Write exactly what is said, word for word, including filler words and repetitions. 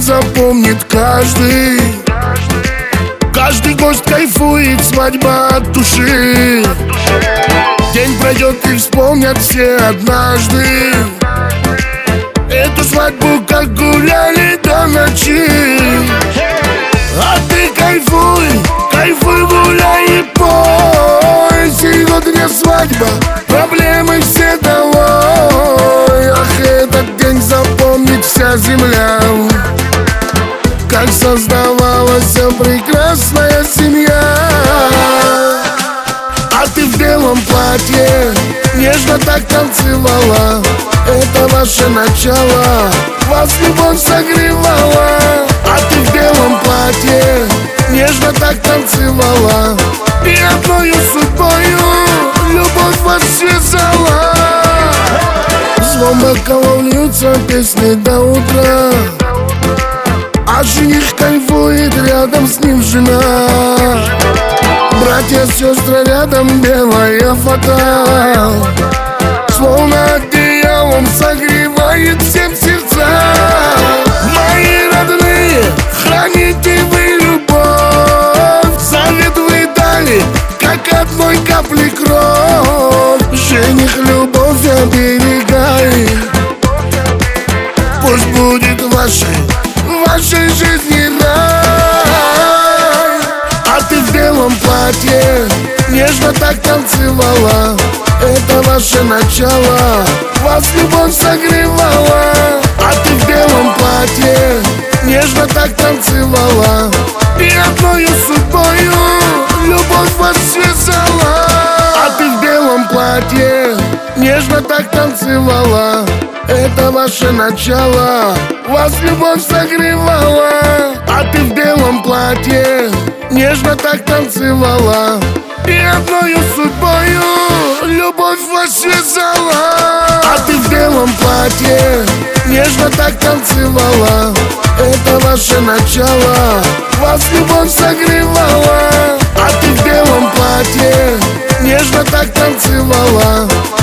запомнит каждый. Каждый гость кайфует, свадьба от души. День пройдет и вспомнят все однажды эту свадьбу, как гуляли до ночи. А ты кайфуй, кайфуй, гуляй и пой. Сегодня свадьба, проблемы все долой. Ах, этот день запомнит вся земля, как создавалась прекрасная семья. А ты в белом платье нежно так танцевала. Это ваше начало, вас любовь согревала. А ты в белом платье нежно так танцевала, и одною судьбою любовь вас связала. Звон бокалов льются песни до утра, а жених кайфует, рядом с ним жена. Братья, сестры рядом, белая фата, словно одеялом согревает всем сердца. Мои родные, храните вы любовь, завет вы дали, как одной капли кровь. Жених любовь оберегай, пусть будет вашей, вашей жизни рай. А ты в белом платье нежно так танцевала. Это ваше начало, вас любовь согревала. А ты в белом платье нежно так танцевала, и одною судьбою любовь вас связала. А ты в белом платье нежно так танцевала. Это ваше начало, вас любовь согревала. А ты в белом платье нежно так танцевала, и одною судьбою любовь вас связала. А ты в белом платье нежно так танцевала. Это ваше начало, вас любовь согревала. А ты в белом платье нежно так танцевала.